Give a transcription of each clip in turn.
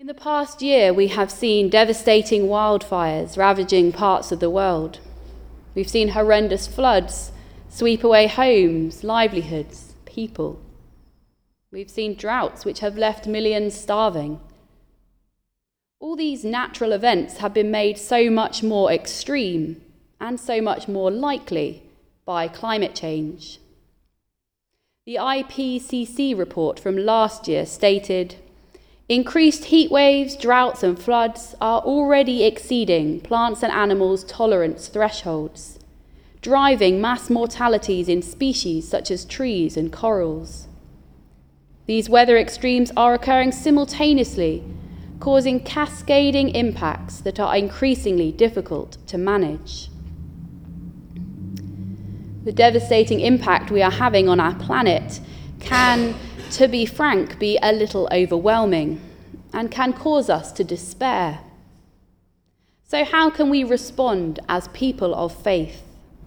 In the past year, we have seen devastating wildfires ravaging parts of the world. We've seen horrendous floods sweep away homes, livelihoods, people. We've seen droughts which have left millions starving. All these natural events have been made so much more extreme and so much more likely by climate change. The IPCC report from last year stated, "Increased heat waves, droughts and floods are already exceeding plants and animals' tolerance thresholds, driving mass mortalities in species such as trees and corals. These weather extremes are occurring simultaneously, causing cascading impacts that are increasingly difficult to manage." The devastating impact we are having on our planet can, to be frank, be a little overwhelming and can cause us to despair. So how can we respond as people of faith?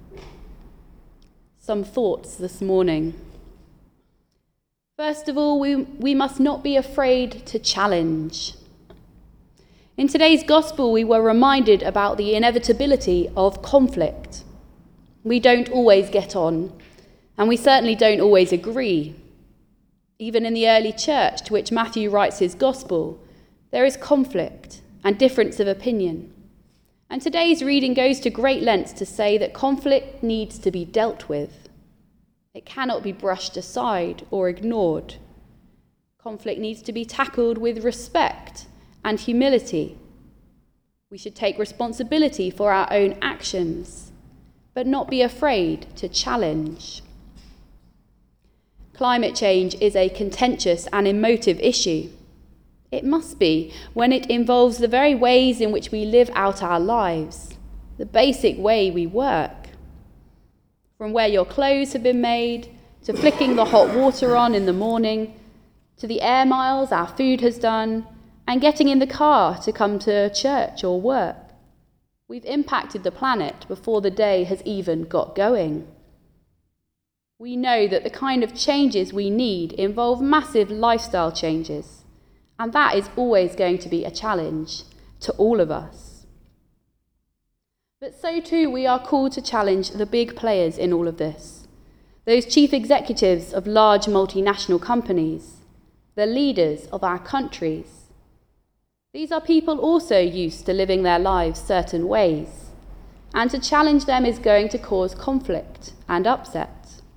Some thoughts this morning. First of all, we must not be afraid to challenge. In today's gospel, we were reminded about the inevitability of conflict. We don't always get on, and we certainly don't always agree. Even in the early church, to which Matthew writes his gospel, there is conflict and difference of opinion. And today's reading goes to great lengths to say that conflict needs to be dealt with. It cannot be brushed aside or ignored. Conflict needs to be tackled with respect and humility. We should take responsibility for our own actions, but not be afraid to challenge. Climate change is a contentious and emotive issue. It must be when it involves the very ways in which we live out our lives, the basic way we work. From where your clothes have been made, to flicking the hot water on in the morning, to the air miles our food has done, and getting in the car to come to church or work. We've impacted the planet before the day has even got going. We know that the kind of changes we need involve massive lifestyle changes, and that is always going to be a challenge to all of us. But so too we are called to challenge the big players in all of this, those chief executives of large multinational companies, the leaders of our countries. These are people also used to living their lives certain ways, and to challenge them is going to cause conflict and upset.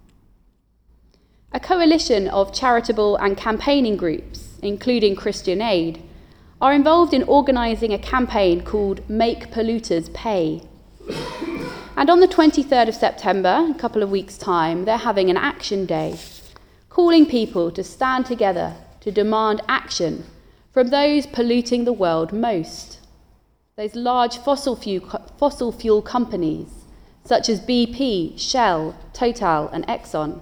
A coalition of charitable and campaigning groups, including Christian Aid, are involved in organising a campaign called Make Polluters Pay. And on the 23rd of September, a couple of weeks' time, they're having an action day, calling people to stand together to demand action from those polluting the world most. Those large fossil fuel companies, such as BP, Shell, Total and Exxon.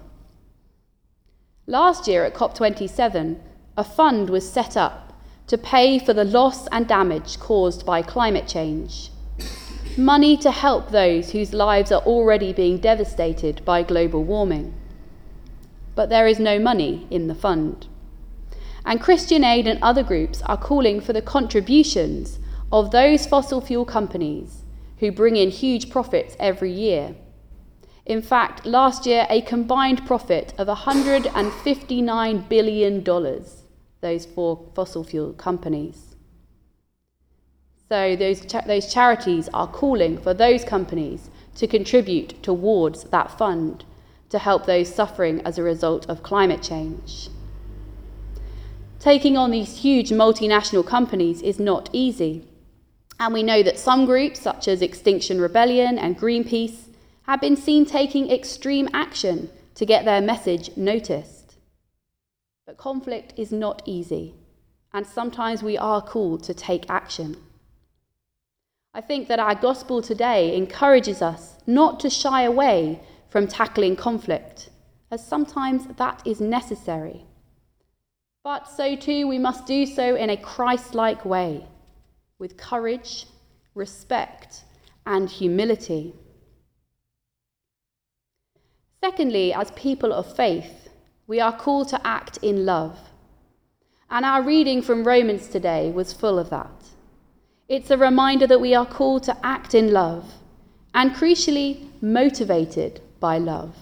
Last year at COP27, a fund was set up to pay for the loss and damage caused by climate change. Money to help those whose lives are already being devastated by global warming. But there is no money in the fund. And Christian Aid and other groups are calling for the contributions of those fossil fuel companies who bring in huge profits every year. In fact, last year, a combined profit of $159 billion, those four fossil fuel companies. So those charities are calling for those companies to contribute towards that fund to help those suffering as a result of climate change. Taking on these huge multinational companies is not easy. And we know that some groups, such as Extinction Rebellion and Greenpeace, have been seen taking extreme action to get their message noticed. But conflict is not easy, and sometimes we are called to take action. I think that our gospel today encourages us not to shy away from tackling conflict, as sometimes that is necessary. But so too we must do so in a Christ-like way, with courage, respect, and humility. Secondly, as people of faith, we are called to act in love. And our reading from Romans today was full of that. It's a reminder that we are called to act in love, and crucially, motivated by love.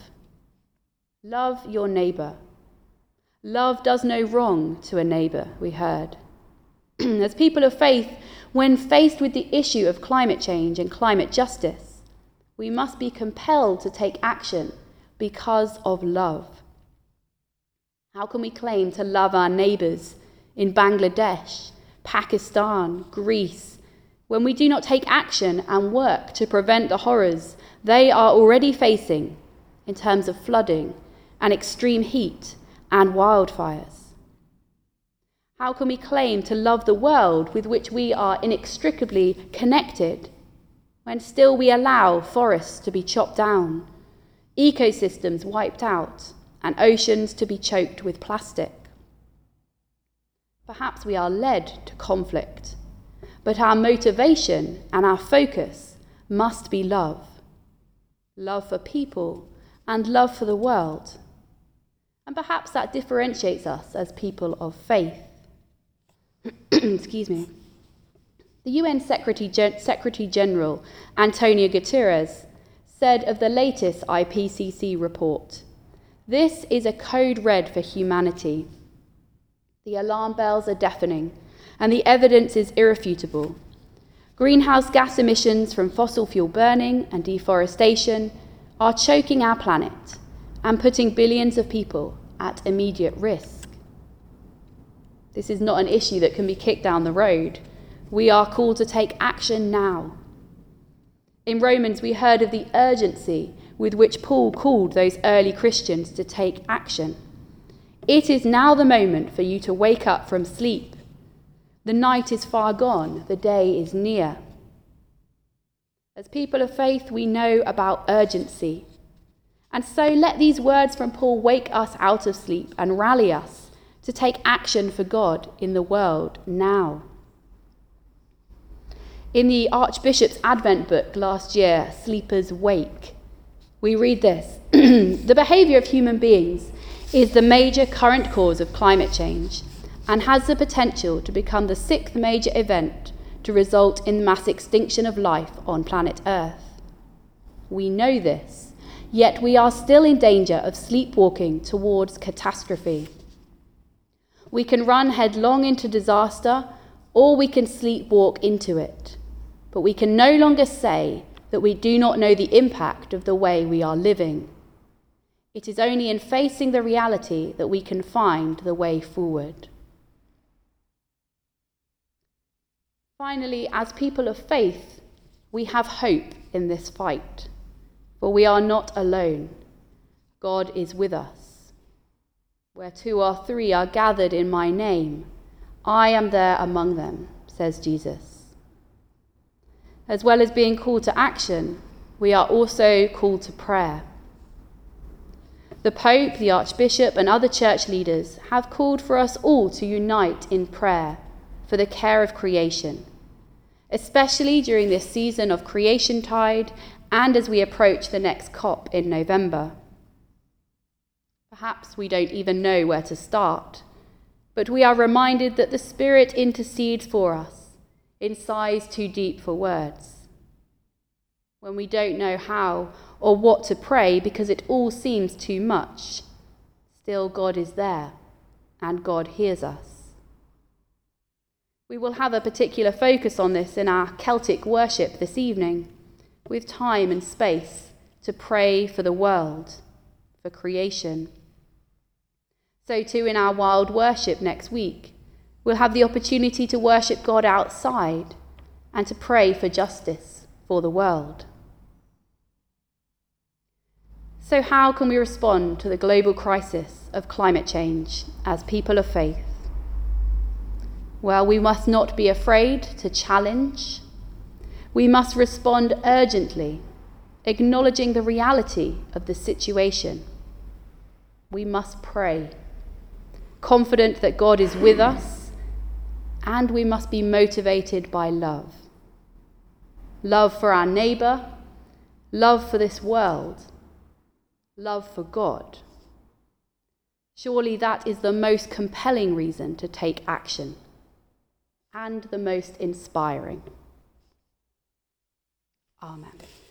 Love your neighbour. Love does no wrong to a neighbour, we heard. As people of faith, when faced with the issue of climate change and climate justice, we must be compelled to take action because of love. How can we claim to love our neighbours in Bangladesh, Pakistan, Greece, when we do not take action and work to prevent the horrors they are already facing in terms of flooding and extreme heat and wildfires? How can we claim to love the world with which we are inextricably connected when still we allow forests to be chopped down, ecosystems wiped out, and oceans to be choked with plastic? Perhaps we are led to conflict, but our motivation and our focus must be love. Love for people and love for the world. And perhaps that differentiates us as people of faith. Excuse me. The UN Secretary General Antonio Guterres said of the latest IPCC report, "This is a code red for humanity. The alarm bells are deafening, and the evidence is irrefutable. Greenhouse gas emissions from fossil fuel burning and deforestation are choking our planet and putting billions of people at immediate risk." This is not an issue that can be kicked down the road. We are called to take action now. In Romans, we heard of the urgency with which Paul called those early Christians to take action. It is now the moment for you to wake up from sleep. The night is far gone, the day is near. As people of faith, we know about urgency. And so let these words from Paul wake us out of sleep and rally us to take action for God in the world now. In the Archbishop's Advent book last year, Sleepers Wake, we read this: "The behaviour of human beings is the major current cause of climate change and has the potential to become the 6th major event to result in mass extinction of life on planet Earth. We know this, yet we are still in danger of sleepwalking towards catastrophe. We can run headlong into disaster, or we can sleepwalk into it. But we can no longer say that we do not know the impact of the way we are living. It is only in facing the reality that we can find the way forward." Finally, as people of faith, we have hope in this fight, for we are not alone. God is with us. "Where 2 or 3 are gathered in my name, I am there among them," says Jesus. As well as being called to action, we are also called to prayer. The Pope, the Archbishop, and other church leaders have called for us all to unite in prayer for the care of creation, especially during this season of Creation Tide and as we approach the next COP in November. Perhaps we don't even know where to start, but we are reminded that the Spirit intercedes for us in sighs too deep for words. When we don't know how or what to pray because it all seems too much, still God is there and God hears us. We will have a particular focus on this in our Celtic worship this evening, with time and space to pray for the world, for creation. So too in our wild worship next week, we'll have the opportunity to worship God outside and to pray for justice for the world. So how can we respond to the global crisis of climate change as people of faith? Well, we must not be afraid to challenge. We must respond urgently, acknowledging the reality of the situation. We must pray, confident that God is with us, and we must be motivated by love. Love for our neighbour, love for this world, love for God. Surely that is the most compelling reason to take action, and the most inspiring. Amen.